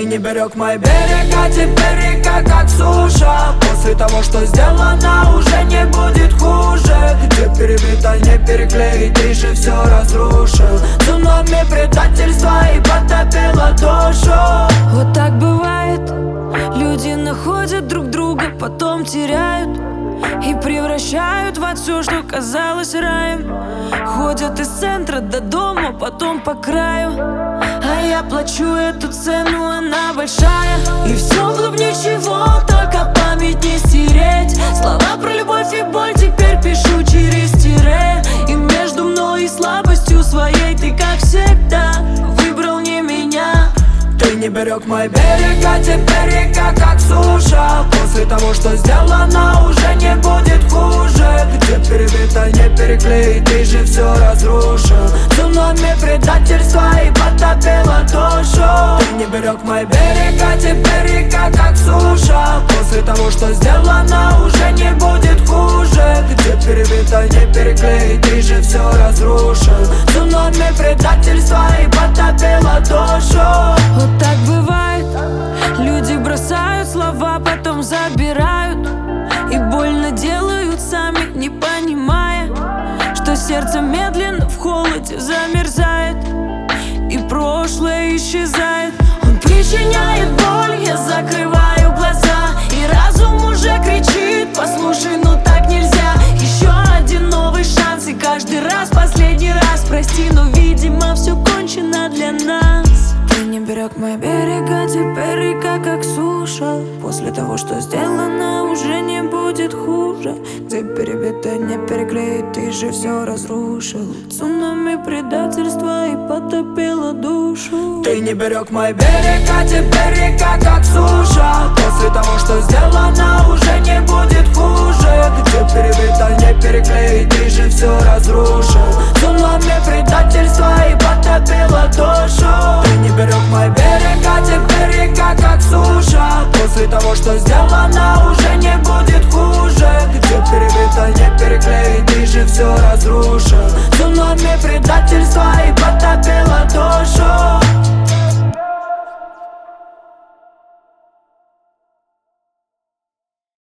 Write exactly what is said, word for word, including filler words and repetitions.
Ты не берег мой берег, а теперь река как суша. После того, что сделано, уже не будет хуже. Где перебито, не переклеить, ты же все разрушил. Цунами предательства и потопило душу. Вот так бывает. Люди находят друг друга, потом теряют и превращают во все, что казалось раем. Ходят из центра до дома, потом по краю. А я плачу эту цену, она большая. И все вглубь ничего, только память не стереть. Слова про любовь и боль теперь пишу через тире. И между мной и слабостью своей ты, как всегда, выбрал не меня. Ты не берег мой берег, а теперь река как суша. После того, что сделано, уже не будет хуже. Где перебито, не переклеить, ты же все разрушил. Цунами предательства и потопило душу. Ты не берег мой берег, а теперь река как суша. После того, что сделано, уже не будет хуже. Где перебито, не переклеить, ты же все разрушил. Цунами предательства и потопило душу. Вот так бывает. Люди бросают слова, потом забирают. И больно делают сами, не понимая, что сердце медленно в холоде замерзает. И прошлое исчезает. Он причиняет боль, я закрываю глаза. И разум уже кричит: послушай, ну так нельзя. Еще один новый шанс, и каждый раз последний раз. Прости, но видимо все кончено для нас. Ты не берег мой берег, а теперь река как суша. После того, что сделано, уже не будет хуже. Где перебито, не переклеить, ты же все разрушил. Цунами предательства и потопило душу. Ты не берег мой берег, а теперь река как суша. После того, что сделано, уже не будет хуже. Где перебито, не переклеить, ты же все разрушил. Цунами предательства и потопило душу. Ты не берег мой берег, а теперь река как суша. После того, что сделано,